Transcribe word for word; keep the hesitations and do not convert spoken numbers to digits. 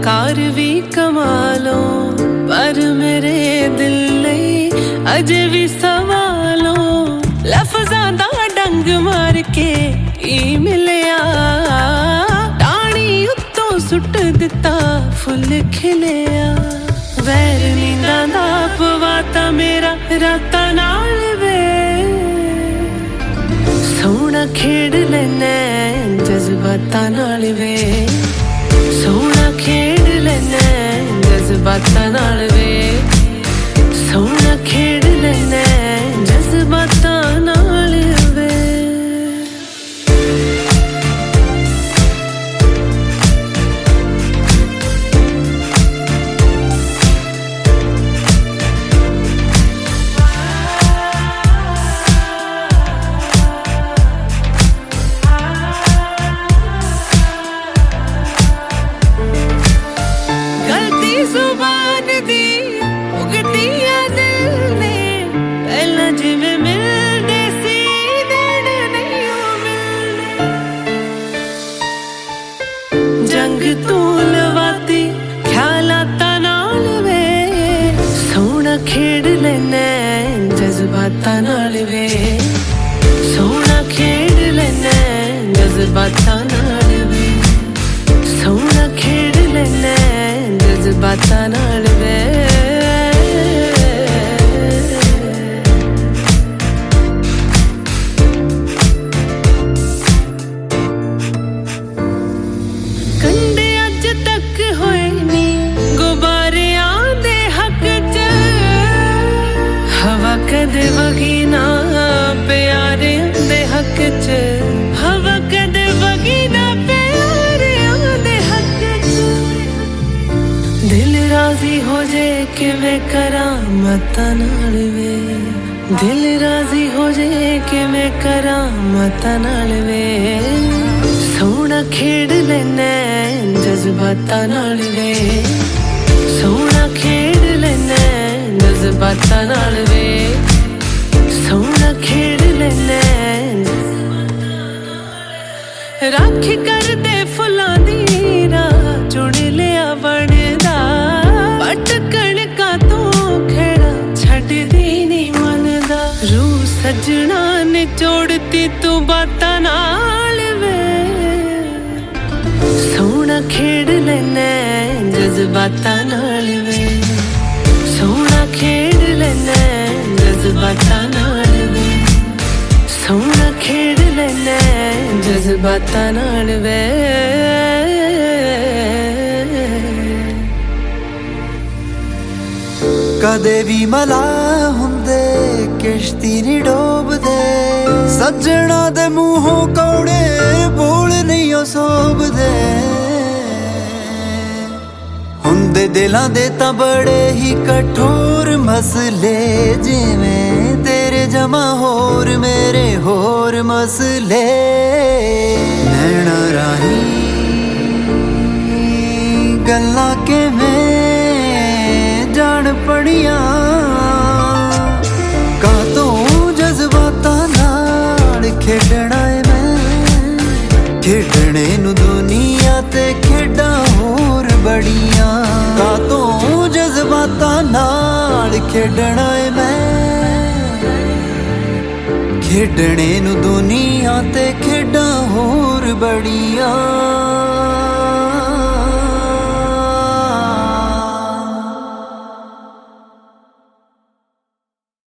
car भी कमालो पर मेरे दिल नहीं अजे भी सवालो लफ्ज़ां दा डंग मार के ई मिलिया टाणी उत्तों सुट दिता फुल खिलिया वैर नींदा दा पवाता मेरा राता नाल वे सोहना खेड लेना जज्बातां नाल वे सोहना खेड लेना जज्बातां नाल वे सोहना खेड लेना जज्बातां नाल वे जुबान दी उगतिया दिल ने पहला जिवें मिलदे सी देण नहीं मिलने जंग तू लवाती ख्यालातां नाल वे सोहना खेड लेना जज्बातां नाल वे सोहना खेड लेना जज्बातां नाल वे सोहना खेड लेना जज्बातां नाल वे कंडे अज तक होए नी गुबारियां दे हक च हवा कदे वगी ना प्यारे दे हक च हवा कदे वगी ना दिल राजी हो जे कि मैं करामतां नाल वे दिल राजी हो जे कि मैं करामतां नाल वे सोहना खेड लेना जज्बातां नाल वे सोहना खेड लेना जज्बातां नाल वे सोहना खेड लेना राखी करदे फुलां दी राह चुन लिया बनदा पटकण का तू खेड़ा छड्डी नहीं मनदा रूह सजना ने जोड़ती तू बातां नाल वे सोहना खेड लेना जज्बातां नाल वे सोहना खेड लेना जज्बातां नाल वे सोहना खेड लेना जज्बातां नाल वे कदे भी मला हुंदे किश्ती नी डोबदे सज्जणा दे मूहों कौड़े बोल नहीं सोबदे हुंदे दिलां दे तां बड़े ही कठोर मसले जिवें तेरे जमा होर मेरे होर मसले नैना राही गल्लां किवें जान पड़िया कातों जज्बातां नाल खेडना है मैं खेडने नू दुनिया ते खेडा होर बड़िया कातों जज्बातां नाल खेडना है मैं खेडने नू दुनिया ते खेडा होर बड़िया